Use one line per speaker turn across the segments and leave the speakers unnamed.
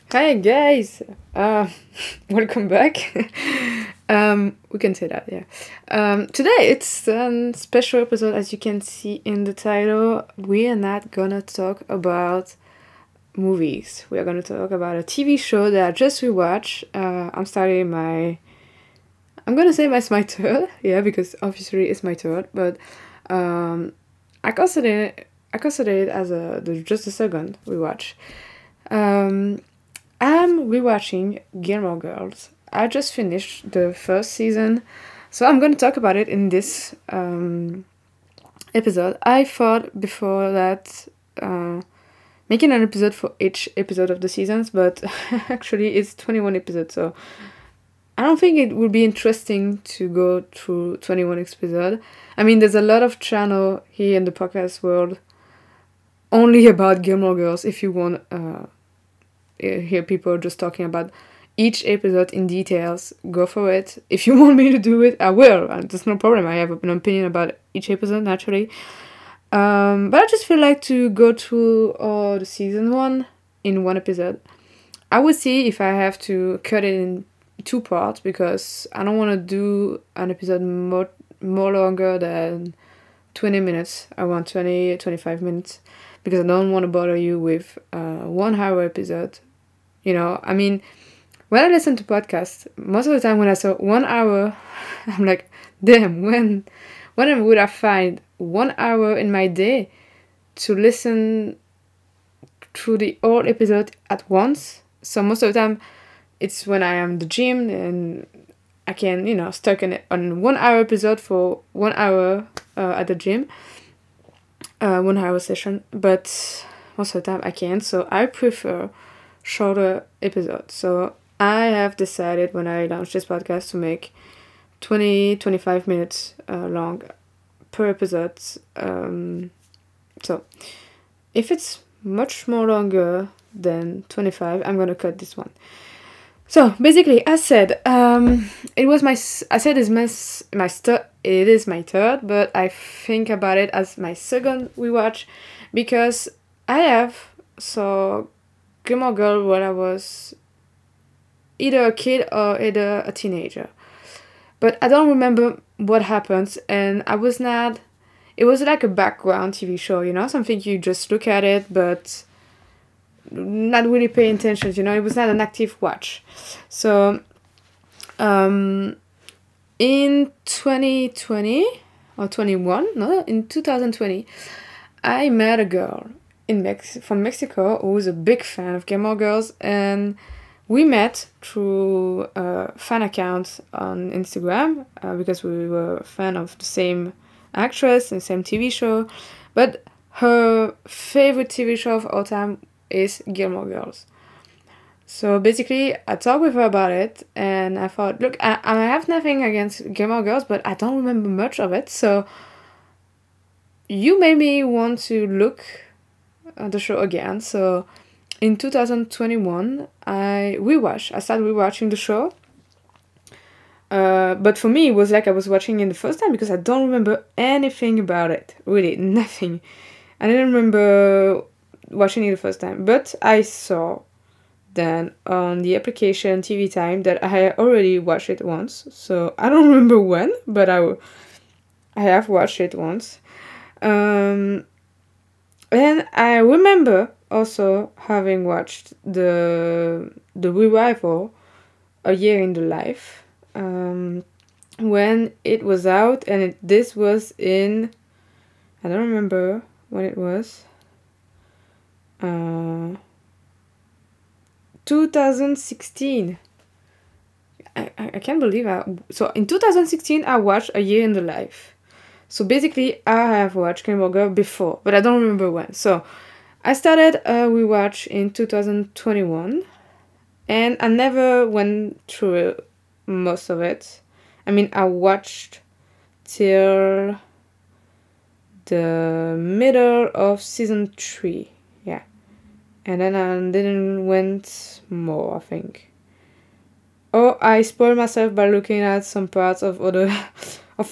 Hi guys, welcome back. We can say that, yeah. Today it's a special episode, as you can see in the title. We are not gonna talk about movies. We are gonna talk about a TV show that I just rewatched. I'm gonna say it's my third, yeah, because obviously it's my third, but I consider it as just a second rewatch. Um, I'm rewatching Gilmore Girls. I just finished the first season, so I'm going to talk about it in this episode. I thought before that making an episode for each episode of the seasons, but actually it's 21 episodes, so I don't think it would be interesting to go through 21 episodes. I mean, there's a lot of channel here in the podcast world only about Gilmore Girls if you want hear people just talking about each episode in details. Go for it. If you want me to do it, I will. There's no problem. I have an opinion about each episode, naturally. But I just feel like to go through all the season one in one episode. I will see if I have to cut it in two parts, because I don't want to do an episode more longer than 20 minutes. I want 25 minutes, because I don't want to bother you with a 1 hour episode. You know, I mean, when I listen to podcasts, most of the time when I saw 1 hour, I'm like, damn, when would I find 1 hour in my day to listen through the whole episode at once? So most of the time, it's when I am at the gym and I can, stuck on 1 hour episode for 1 hour at the gym, 1 hour session. But most of the time I can't, so I prefer shorter episodes. So I have decided when I launched this podcast to make 20-25 minutes long per episode. So if it's much more longer than 25, I'm gonna cut this one. So basically, as said, it is my third, but I think about it as my second rewatch, because I have saw Gilmore Girl when I was either a kid or either a teenager. But I don't remember what happens, and it was like a background TV show, something you just look at it, but not really pay attention, it was not an active watch. So, in 2020, or 21, no, in 2020, I met a girl from Mexico who was a big fan of Gilmore Girls, and we met through a fan account on Instagram, because we were a fan of the same actress and same TV show. But her favorite TV show of all time is Gilmore Girls. So basically, I talked with her about it, and I thought, look, I have nothing against Gilmore Girls, but I don't remember much of it, so you made me want to look at the show again. So in 2021, I started rewatching the show. But for me, it was like I was watching it the first time, because I don't remember anything about it. Really, nothing. I didn't remember watching it the first time. But I saw then on the application TV Time that I had already watched it once. So I don't remember when, but I have watched it once. And I remember also having watched the revival, A Year in the Life, when it was out, and this was in, I don't remember when it was, 2016. I can't believe so in 2016 I watched A Year in the Life. So basically, I have watched Gilmore Girls before, but I don't remember when. So I started a rewatch in 2021, and I never went through most of it. I mean, I watched till the middle of season 3, yeah. And then I didn't went more, I think. Oh, I spoiled myself by looking at some parts of other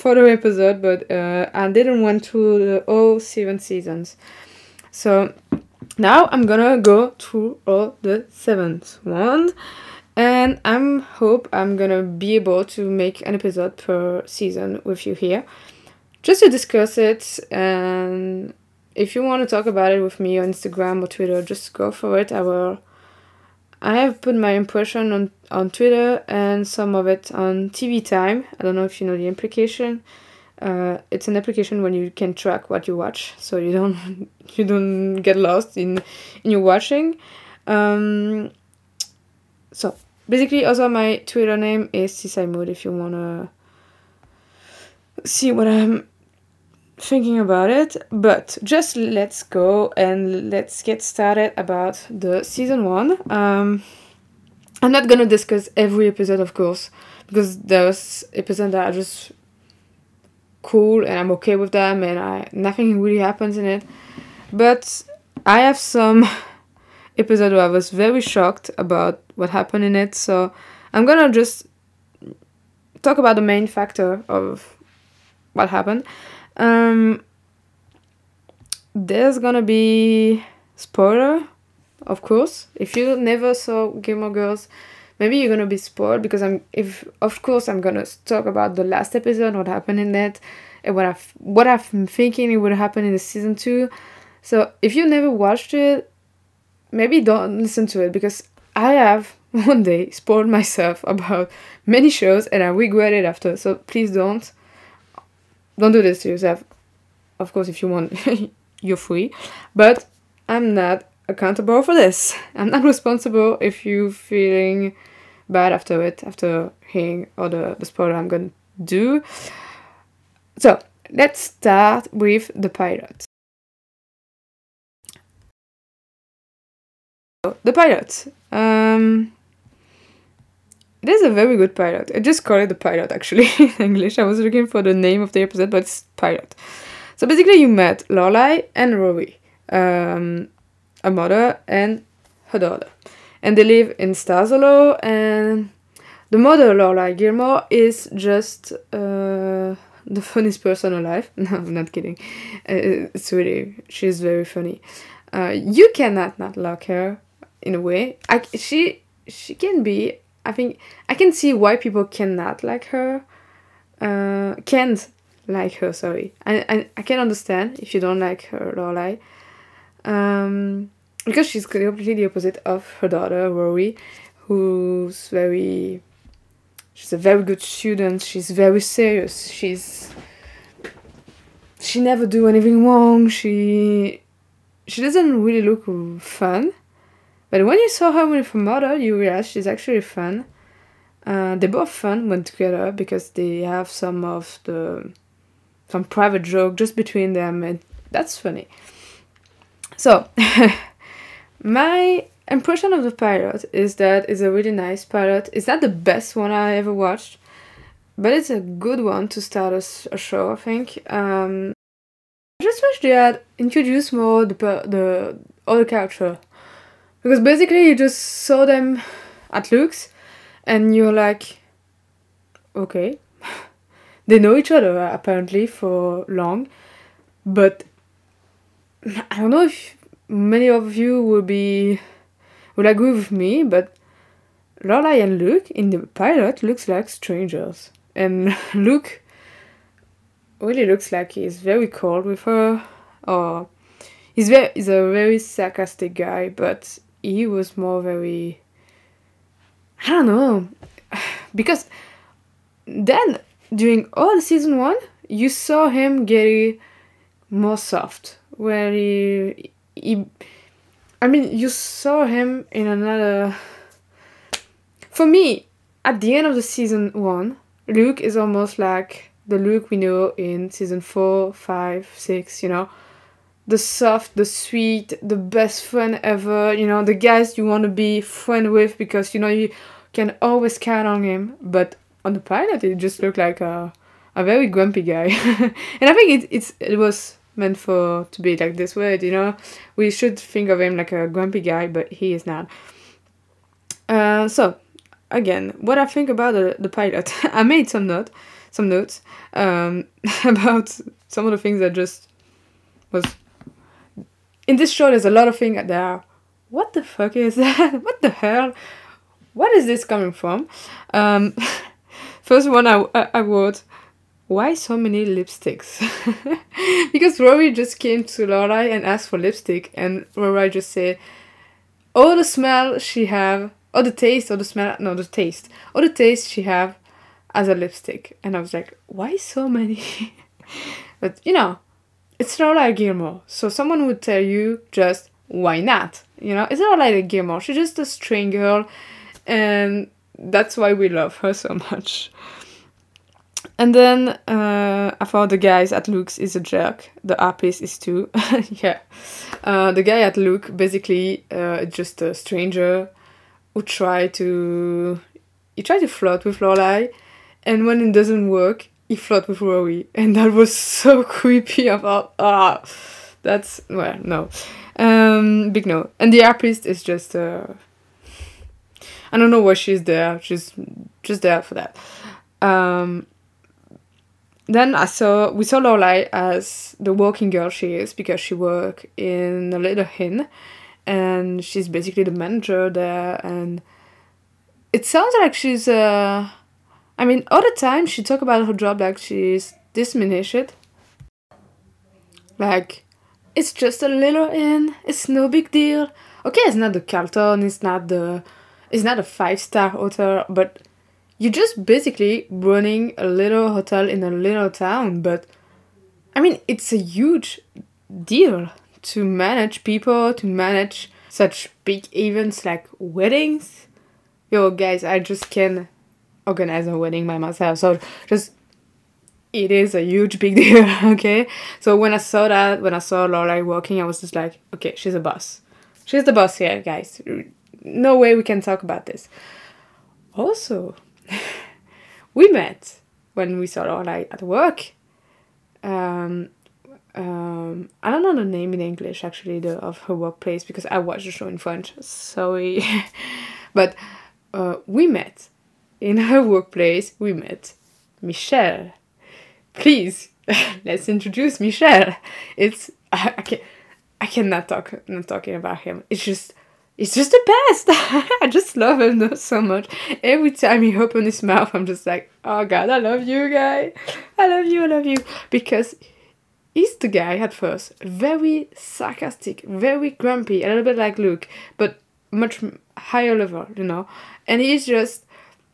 episode, but I didn't went through the all 7 seasons. So Now I'm gonna go through all the 7th one, and hope I'm gonna be able to make an episode per season with you here, just to discuss it. And if you want to talk about it with me on Instagram or Twitter, just go for it. I have put my impression on Twitter and some of it on TV Time. I don't know if you know the implication. It's an application when you can track what you watch, so you don't you don't get lost in your watching. So basically, also my Twitter name is Sisai Mood if you wanna see what I'm thinking about it. But just let's go and let's get started about the season 1. I'm not gonna discuss every episode, of course, because there's episodes that are just cool and I'm okay with them and nothing really happens in it. But I have some episode where I was very shocked about what happened in it, so I'm gonna just talk about the main factor of what happened. There's gonna be spoiler, of course. If you never saw Gilmore Girls, maybe you're gonna be spoiled because I'm gonna talk about the last episode, what happened in it, and what I'm thinking it would happen in the season 2. So if you never watched it, maybe don't listen to it, because I have one day spoiled myself about many shows and I regret it after. So please don't do this to yourself. Of course, if you want, you're free, but I'm not accountable for this. I'm not responsible if you're feeling bad after hearing all the spoiler I'm gonna do. So let's start with the pilot. The pilot. It is a very good pilot. I just call it the pilot, actually, in English. I was looking for the name of the episode, but it's pilot. So basically you met Lorelai and Rory, a mother and her daughter. And they live in Stars Hollow, and the mother, Lorelai Gilmore, is just the funniest person alive. No, I'm not kidding. She's very funny. You cannot not like her, in a way. She can be, I think, I can see why people cannot like her. Can't like her, sorry. I can understand if you don't like her, Lorelai. Because she's completely the opposite of her daughter, Rory, she's a very good student, she's very serious, she never do anything wrong, she doesn't really look fun. But when you saw her with her mother, you realize she's actually fun. They're both fun when together because they have some private joke just between them, and that's funny. So, my impression of the pilot is that it's a really nice pilot. It's not the best one I ever watched, but it's a good one to start a show, I think. I just wish they had introduced more the other character. Because basically you just saw them at looks and you're like, okay. They know each other apparently for long, but I don't know if many of you would agree with me, but Lorelai and Luke in the pilot looks like strangers. And Luke really looks like he's very cold with her, or he's a very sarcastic guy, but he was more very, I don't know, because then during all the season 1 you saw him getting more soft, where you saw him in another. For me, at the end of the season 1, Luke is almost like the Luke we know in season 4, 5, 6, the soft, the sweet, the best friend ever, the guys you want to be friend with because, you can always count on him. But on the pilot, it just looked like a very grumpy guy. And I think it was meant to be like this way, We should think of him like a grumpy guy, but he is not. So, again, what I think about the pilot. I made some notes about some of the things that just was in this show, there's a lot of things that are, what the fuck is that? What the hell? What is this coming from? First one I wrote, why so many lipsticks? Because Rory just came to Lorelai and asked for lipstick, and Lorelai just said, oh, the smell she have, or the taste, or the smell, no, the taste, or the taste she have as a lipstick. And I was like, why so many? But, you know, it's Lorelai Gilmore, so someone would tell you just, why not? You know, it's Lorelai Gilmore, she's just a strange girl, and that's why we love her so much. And then I thought the guys at Luke's is a jerk. The artist is too. Yeah. The guy at Luke, basically, just a stranger who tried to flirt with Lorelai, and when it doesn't work, he flirts with Rory, and that was so creepy. I thought, that's, well, no. Big no. And the artist is just, I don't know why she's there. She's just there for that. Then we saw Lorelai as the working girl she is, because she works in a little inn, and she's basically the manager there, and it sounds like she's, all the time she talk about her job like she's diminished. Like, it's just a little inn, it's no big deal. Okay, it's not the Carlton, it's not a 5-star hotel, but you're just basically running a little hotel in a little town. But, I mean, it's a huge deal to manage people, to manage such big events like weddings. Yo, guys, I just can't organize a wedding by myself. So, it is a huge big deal, okay? So, when I saw Lorelai working, I was just like, okay, she's a boss. She's the boss here, guys. No way we can talk about this. Also, we met when we saw Lorelai at work. I don't know the name in English, actually, of her workplace, because I watched the show in French. Sorry. But we met. In her workplace, we met Michel. Please, let's introduce Michel. I cannot not talking about him. It's just the best. I just love him so much. Every time he opens his mouth, I'm just like, oh God, I love you, guy. I love you. Because he's the guy at first, very sarcastic, very grumpy, a little bit like Luke, but much higher level, you know. And he's just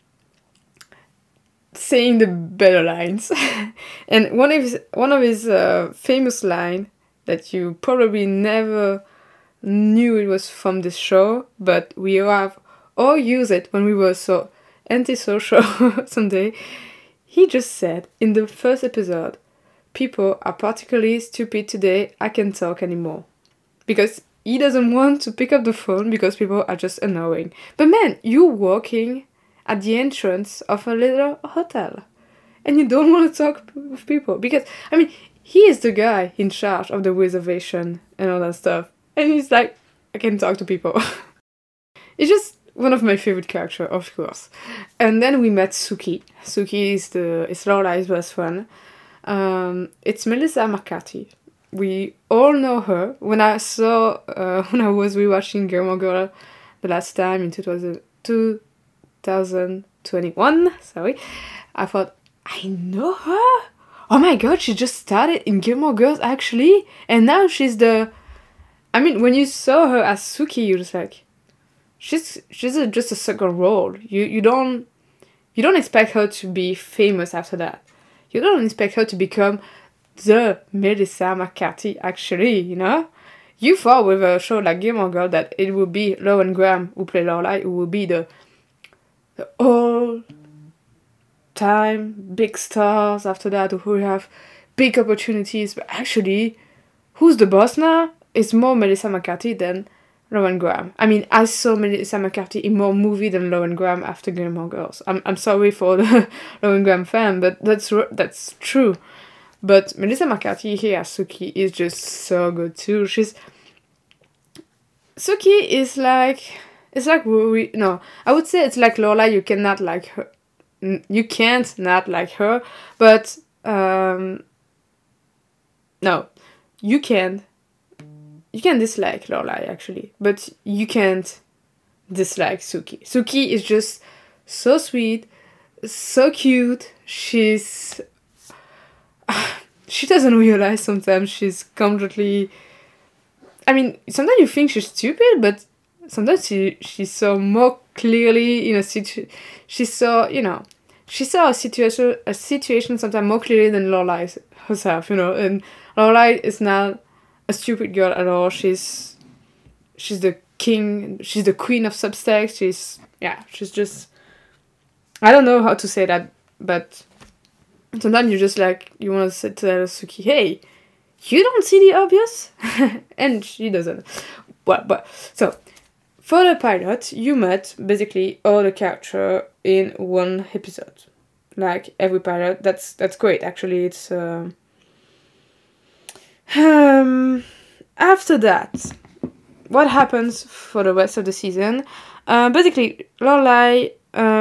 saying the better lines. And one of his famous line that you probably never knew it was from this show, but we have all used it when we were so antisocial someday. He just said in the first episode, people are particularly stupid today, I can't talk anymore. Because he doesn't want to pick up the phone because people are just annoying. But man, you're walking at the entrance of a little hotel and you don't want to talk with people because, I mean, he is the guy in charge of the reservation and all that stuff. And he's like, I can talk to people. It's just one of my favorite characters, of course. And then we met Suki. Suki is Lorelai's best friend. It's Melissa McCarthy. We all know her. When I was rewatching Gilmore Girls the last time in 2021, I thought, I know her? Oh my God, she just started in Gilmore Girls actually, and now she's when you saw her as Suki, you're just like, she's just a second role. You don't expect her to be famous after that. You don't expect her to become the Melissa McCarthy actually, you know? You thought with a show like Gilmore Girls that it would be Lauren Graham who played Lorelai, who would be the all-time big stars after that, who have big opportunities, but actually, who's the boss now? It's more Melissa McCarthy than Lauren Graham. I mean, I saw Melissa McCarthy in more movie than Lauren Graham after Gilmore Girls. I'm sorry for the Lauren Graham fan, but that's true. But Melissa McCarthy here as Suki is just so good too. Suki is like, it's like I would say it's like Lorelai. You cannot like her. You can't not like her, but no, you can. dislike Lorelai actually, but you can't dislike Suki. Suki is just so sweet, so cute. She doesn't realize sometimes she's completely. I mean, sometimes you think she's stupid, but sometimes she saw more clearly in a situation. She saw a situation sometimes more clearly than Lorelai herself. And Lorelai is not a stupid girl at all. She's the king. She's the queen of subtext. She's just. I don't know how to say that, but sometimes you just you want to tell Suki, hey, you don't see the obvious, and she doesn't. But so for the pilot, you met basically all the character in one episode, like every pilot. That's great. Actually, it's after that, what happens for the rest of the season? Basically, Lorelai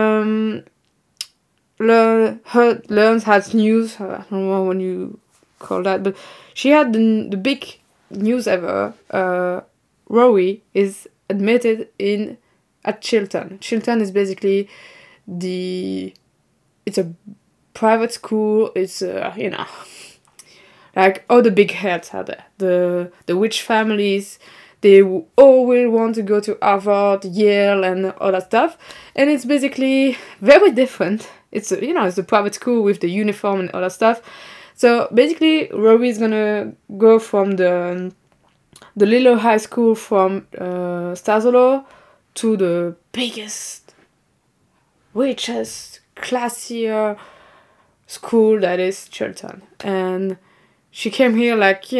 learns has news. I don't know when you call that, but she had the big news ever. Rory is admitted at Chilton. Chilton is basically it's a private school. It's like all the big heads are there. The rich families, they all will want to go to Harvard, Yale, and all that stuff. And it's basically very different. It's it's a private school with the uniform and all that stuff. So basically, Rory is gonna go from the little high school from Starzolo to the biggest, richest, classier school that is Chilton. And she came here like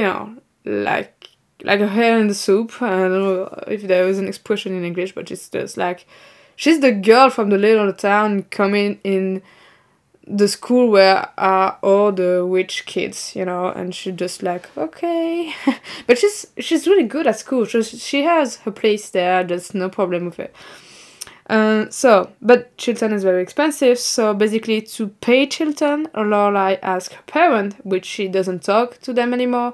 a hair in the soup. I don't know if there is an expression in English, but it's just like she's the girl from the little town coming in the school where are all the rich kids, and she just okay. But she's really good at school. She has her place there. There's no problem with it. But Chilton is very expensive, so basically to pay Chilton, Lorelai asks her parent, which she doesn't talk to them anymore.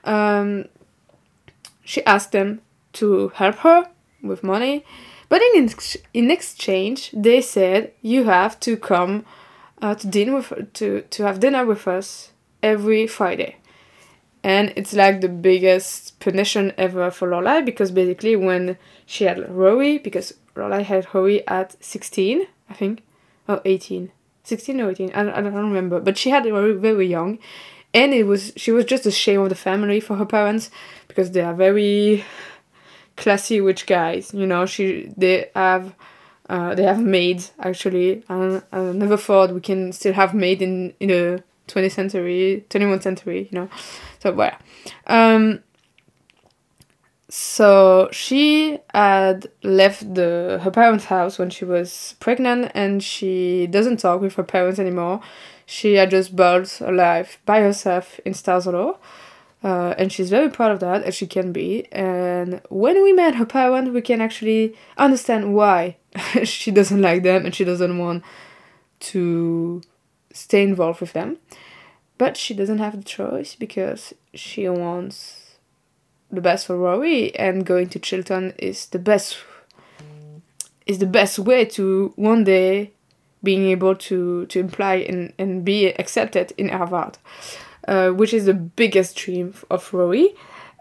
She asked them to help her with money, but in exchange, they said you have to come to have dinner with us every Friday. And it's like the biggest punition ever for Lorelai, because basically when she had Rory, because Lorelai had Rory at 16, I think, or 18. 16 or 18, I don't remember, but she had Rory very young, and she was just a shame of the family for her parents, because they are very classy rich guys, they have maids, actually. I never thought we can still have maid in the 21st century, So, well. So she had left her parents' house when she was pregnant, and she doesn't talk with her parents anymore. She had just built a life by herself in Starzolo. And she's very proud of that, as she can be. And when we met her parents, we can actually understand why she doesn't like them and she doesn't want to stay involved with them. But she doesn't have the choice, because she wants the best for Rory, and going to Chilton is the best way to one day being able to apply and be accepted in Harvard. Which is the biggest dream of Rory.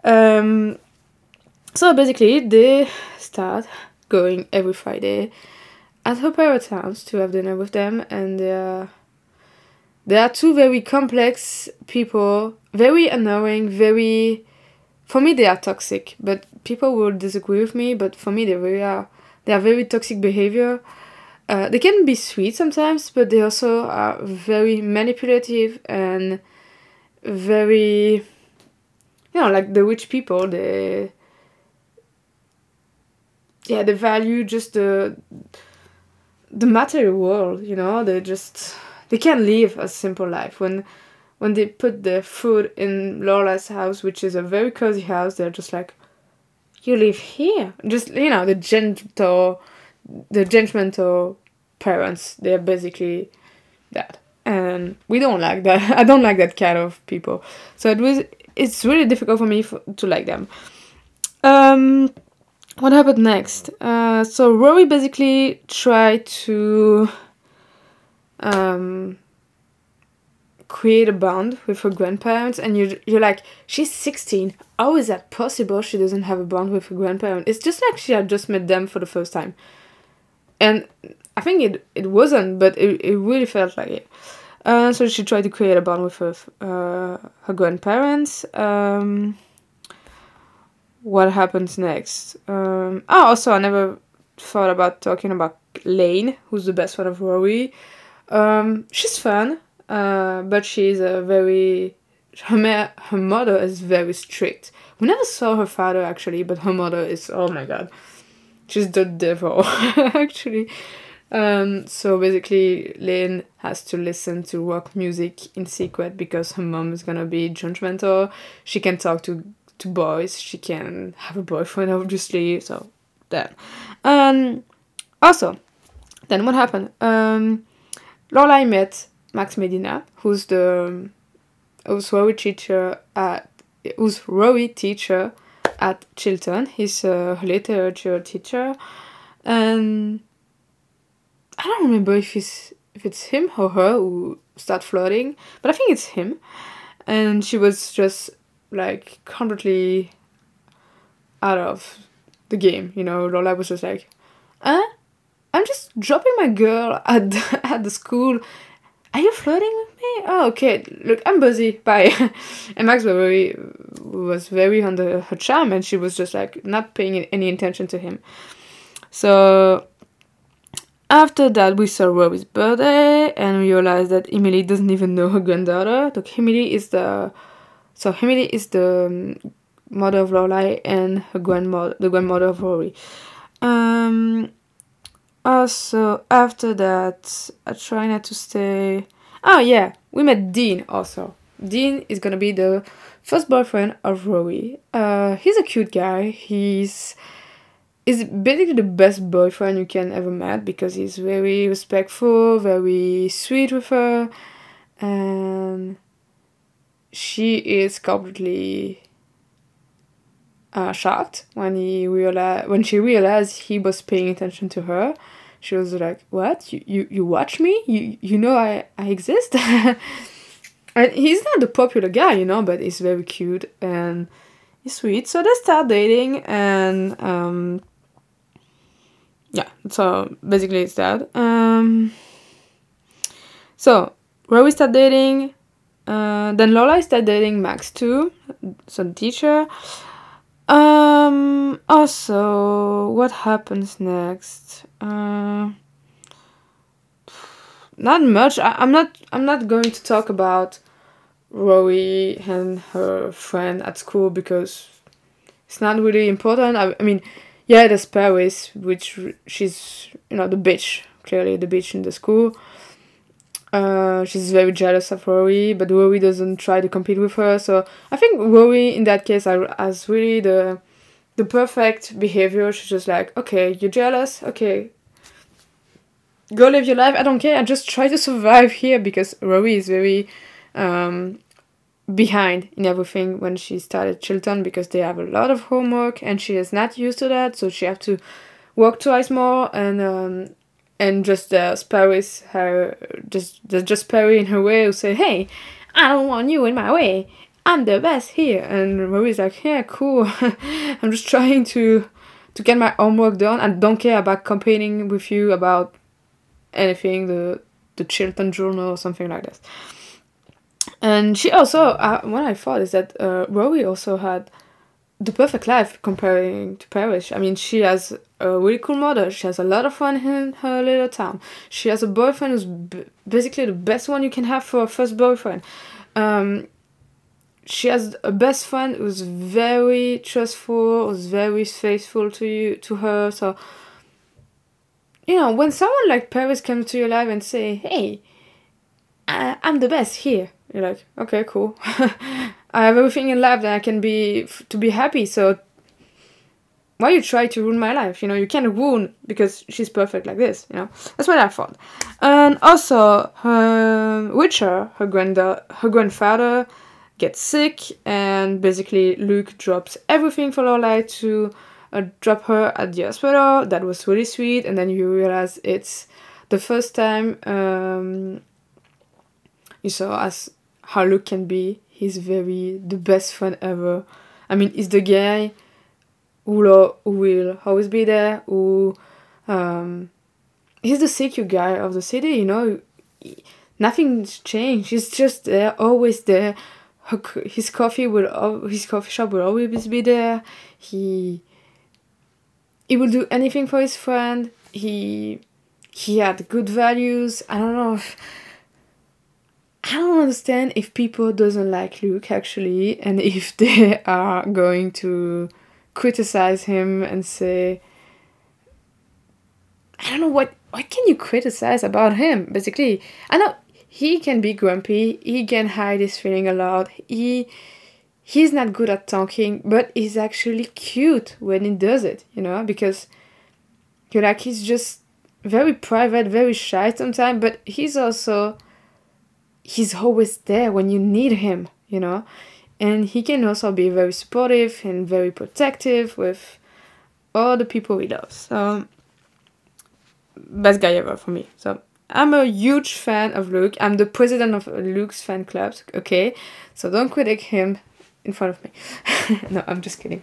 So basically, they start going every Friday at her parents' house to have dinner with them, and they are two very complex people, very annoying, for me they are toxic, but people will disagree with me, but for me they are very toxic behavior. They can be sweet sometimes, but they also are very manipulative and very, like the rich people, they value just the material world, they can't live a simple life. When they put the food in Lorelai's house, which is a very cozy house, they're just like, you live here? Just, the judgmental parents, they're basically that. And we don't like that. I don't like that kind of people. So it's really difficult for me to like them. What happened next? So Rory basically tried to create a bond with her grandparents, and you're like, she's 16. How is that possible? She doesn't have a bond with her grandparents. It's just like she had just met them for the first time. And I think it wasn't, but it really felt like it. So she tried to create a bond with her grandparents. What happens next? Also, I never thought about talking about Lane, who's the best friend of Rory. She's fun, but she's a very... Her mother is very strict. We never saw her father, actually, but her mother is... Oh my god. She's the devil, actually. So basically, Lane has to listen to rock music in secret because her mom is gonna be judgmental. She can talk to boys. She can have a boyfriend, obviously. So, that. Also, then what happened? Lorelai met Max Medina, who's Rory teacher at Chilton. He's a literature teacher, and I don't remember if it's him or her who start flirting, but I think it's him. And she was just like completely out of the game, you know. Lola was just like, I'm just dropping my girl at the school. Are you flirting with me? Oh, okay. Look, I'm busy. Bye. And Max was very under her charm, and she was just like not paying any attention to him. So after that, we saw Rory's birthday, and we realized that Emily doesn't even know her granddaughter. Look, Emily is the mother of Lorelai and the grandmother of Rory. Also, after that, I try not to stay... Oh, yeah, we met Dean also. Dean is gonna be the first boyfriend of Rory. He's a cute guy. He's basically the best boyfriend you can ever meet because he's very respectful, very sweet with her, and she is completely shocked when she realized he was paying attention to her. She was like, "What? You watch me? You know I exist?" And he's not the popular guy, you know, but he's very cute and he's sweet. So they start dating, and yeah. So basically, it's that. So Rory start dating. Then Lola started dating Max too, so the teacher. Also, what happens next? Not much. I'm not going to talk about Rory and her friend at school because it's not really important. I mean, yeah, there's Paris, which she's, you know, the bitch, clearly the bitch in the school. She's very jealous of Rory, but Rory doesn't try to compete with her. So I think Rory in that case has really the perfect behavior. She's just like, okay, you're jealous, okay, go live your life. I don't care. I just try to survive here because Rory is very behind in everything when she started Chilton because they have a lot of homework and she is not used to that. So she have to work twice more and just Paris, just Perry in her way who say, hey, I don't want you in my way. I'm the best here. And Rory's like, yeah, cool. I'm just trying to get my homework done. I don't care about competing with you about anything, the Chilton Journal or something like this. And she also, what I thought is that Rory also had the perfect life comparing to Paris. I mean, she has a really cool mother. She has a lot of fun in her little town. She has a boyfriend who's basically the best one you can have for a first boyfriend. She has a best friend who's very trustful, who's very faithful to her. So, you know, when someone like Paris comes to your life and say, hey, I'm the best here, you're like, okay, cool. I have everything in life that I can be happy, so why you try to ruin my life? You know, you can't ruin because she's perfect like this, you know? That's what I thought. And also, Richard, her grandfather, gets sick, and basically Luke drops everything for Lorelai to drop her at the hospital. That was really sweet. And then you realize it's the first time you saw as how Luke can be. He's the best friend ever. I mean, he's the guy who will always be there, he's the secure guy of the city, you know. Nothing's changed. He's just there, always there. His coffee shop will always be there. He will do anything for his friend. He had good values. I don't understand if people doesn't like Luke actually, and if they are going to criticize him and say, I don't know what can you criticize about him, basically. I know he can be grumpy, he can hide his feeling a lot, he's not good at talking, but he's actually cute when he does it, you know, because you're like, he's just very private, very shy sometimes, but he's always there when you need him, you know. And he can also be very supportive and very protective with all the people he loves. So, best guy ever for me. So, I'm a huge fan of Luke. I'm the president of Luke's fan clubs, okay? So, don't critique him in front of me. No, I'm just kidding.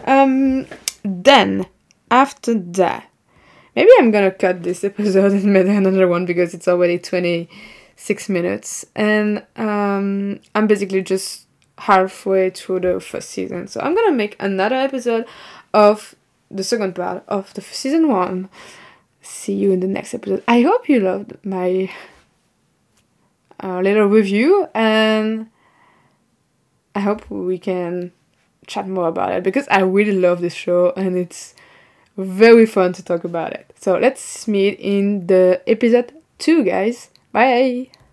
Then, after that, maybe I'm gonna cut this episode and make another one because it's already 26 minutes. And I'm basically just halfway through the first season. So I'm gonna make another episode of the second part of the season 1. See you in the next episode. I hope you loved my little review, and I hope we can chat more about it because I really love this show and it's very fun to talk about it. So let's meet in the episode 2, guys. Bye!